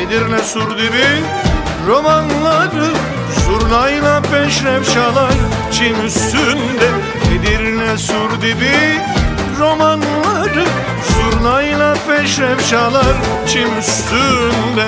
Edirne Surdibi romanları, zurnayla peşref çalar çim üstünde. Edirne Surdibi romanları, zurnayla peşref çalar çim üstünde.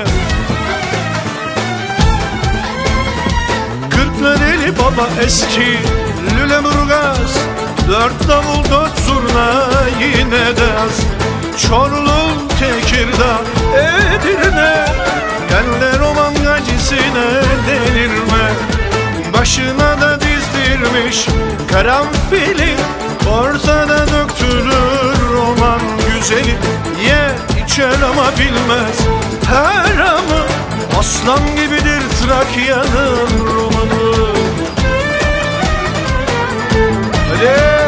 Kırklareli baba eski Lüleburgaz, dört davul dört zurna yine de az. Çorlu, Tekirdağ, Edirne, gel de roman gacisine delirme. Başına da dizdirmiş karanfili, ortada döktürür roman güzeli. Ye içer ama bilmez haramı, aslan gibidir Trakya'nın romanı. Hadi!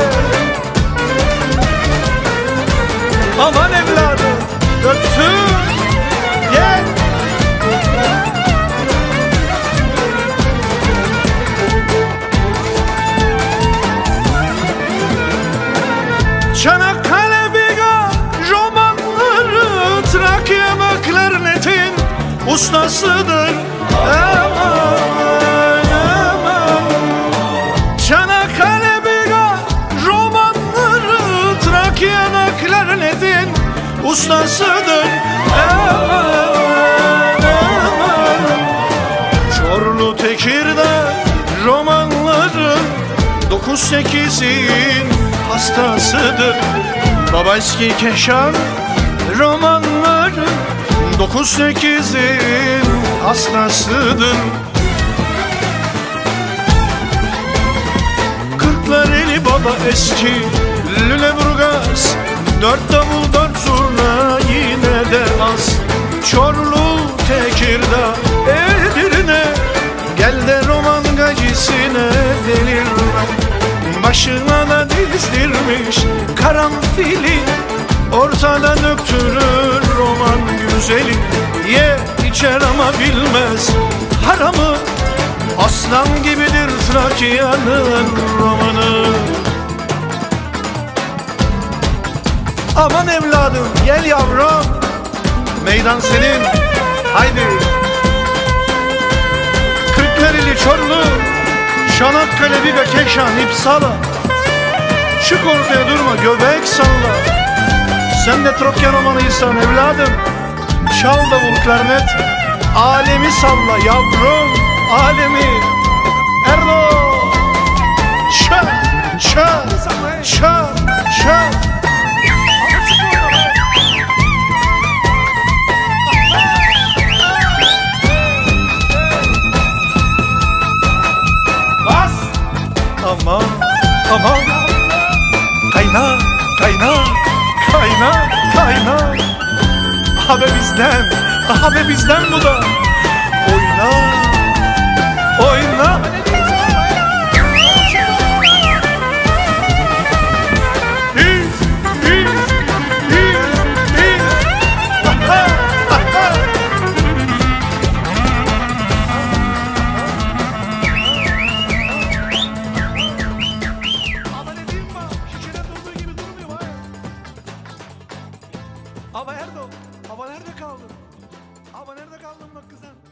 Aman evladım, döktür, gel. Çanakkale Biga romanları, Trakya klarnetin ustasıdır. Aman aman. Çanakkale Biga romanları, Trakya'da klarnetin ustasıdır. Aman aman. Çorlu, Tekirdağ romanları, 9-8'in hastasıdır. Babayski Keşan romanları, 9-8'in hastasıdır. Kırklareli baba eski Lüleburgaz, dört davul dört zurna yine de az. Çorlu, Tekirdağ, Edirne, gel de roman gacisine delirme. Başına da dizdirmiş karanfili, ortada döktürür roman güzeli. Ye içer ama bilmez haramı, aslan gibidir Trakya'nın romanı. Aman evladım gel yavrum, meydan senin, haydi. Kırklareli, Çorlu, Çanakkale, Biga, Keşan, İpsala, çık ortaya durma, göbek salla. Sen de Trakya romanıysan evladım, çal davul klarnet, alemi salla yavrum, alemi. Erdo, çal, çal, çal, çal. Aman, aman, kayna, kayna, kayna, kayna. Abi bizden bu da. Oyna, oyna. Aba Erdo, aba nerede kaldın? Aba nerede kaldın bak kızım?